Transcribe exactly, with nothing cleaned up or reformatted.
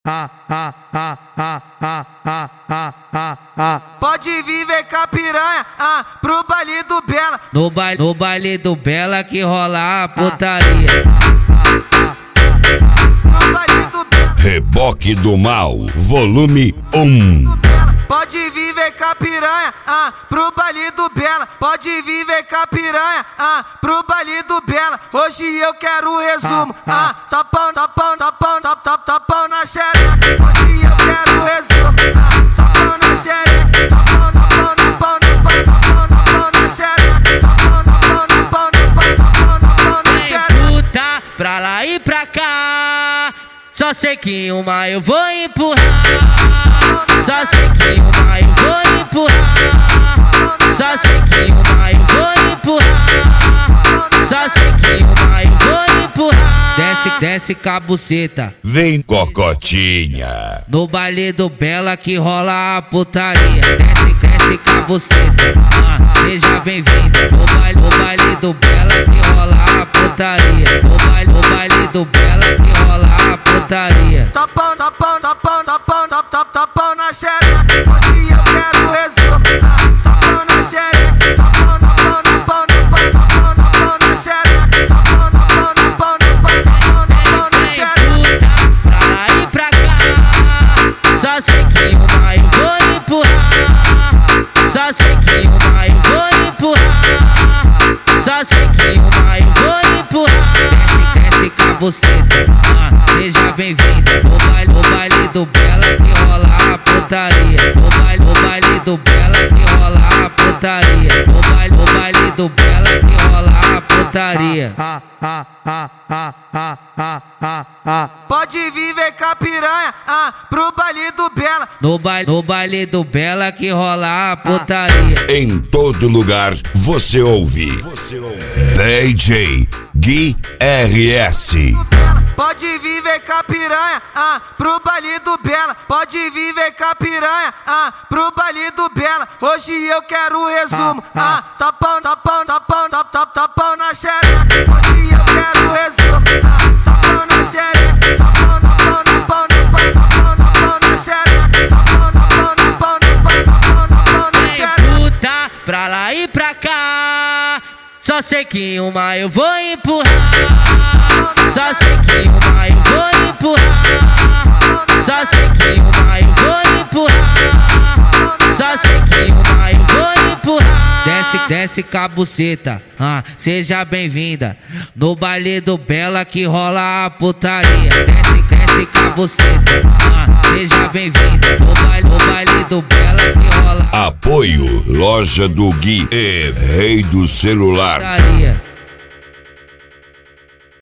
Ah, ah, ah, ah, ah, ah, ah, ah, ah. Pode vir, vem com a piranha, ah, pro baile do Bela. No baile, no baile do Bela que rola a putaria. No baile do Bela. Reboque do Mal, volume um. Pode vir, vem com a piranha, ah, pro baile do Bela. Pode vir, vem com a piranha, ah, pro baile do Bela. Hoje eu quero o resumo, ah, tapão, tapão, tapão, tapão, tapão na xereca. Hoje eu quero o resumo, ah, tapão na xereca. Tapão, tapão, tapão, tapão, tapão, tapão na xereca. Tapão, tapão, tapão, tapão, tapão, tapão na xereca. Puta, pra lá e pra cá, só sei que uma eu vou empurrar. Só sei que uma eu vou empurrar. Só sei que uma eu vou empurrar. Só sei que uma eu vou empurrar. Desce, desce com a buceta. Vem, cocotinha. No baile do Bela que rola a putaria. Desce, desce com a buceta. Ah, seja bem-vinda. No baile, no baile do Bela que rola a putaria. No baile, no baile do Bela que rola a putaria. Tapão, tapão, tapão, tapão, tapão, tapão na xereca. Hoje eu quero o resumo, ah, tapão na xereca. Tapão, tapão, tapão, tapão, tapão, tapão na xereca. Tapão, tapão, tapão, tapão, tapão, tapão na xereca. Pra lá e pra cá, só sei que uma eu vou empurrar. Só sei que uma eu vou empurrar. Só sei que uma eu vou empurrar. Desce, desce com a buceta, ah, seja bem-vinda. No baile, no baile do Bela que rola a putaria. No baile, no baile do Bela que rola a putaria. No baile, no baile do Bela que rola a putaria. Ah, ah, ah, ah, ah, ah, ah, ah. Pode vir, vem com a piranha, ah, pro baile do Bela. No baile, no baile do Bela que rola a putaria. Em todo lugar você ouve. D J Gui R S. Pode vir, vem com a piranha, ah, pro baile do Bela. Pode vir, vem com a piranha, ah, pro baile do Bela. Hoje eu quero o resumo, ah, tapão, tapão, tapão, tapão, tapão na xereca. Hoje eu quero o resumo, ah, tapão na xereca. Tapão, tapão, tapão, tapão, tapão, tapão na xereca. Tapão, tapão, tapão, tapão, tapão, tapão na xereca. Puta, pra lá e pra cá, só sei que uma eu vou empurrar. Só sei que uma eu vou empurrar. Só sei que uma eu vou empurrar. Só sei que uma eu vou empurrar. Desce, desce com a buceta, ah, seja bem-vinda. No baile do Bela que rola a putaria. Desce, desce com a buceta, ah, seja bem-vinda. No baile, no baile do Bela que rola a Apoio Loja do Gui e Rei do Celular. putaria.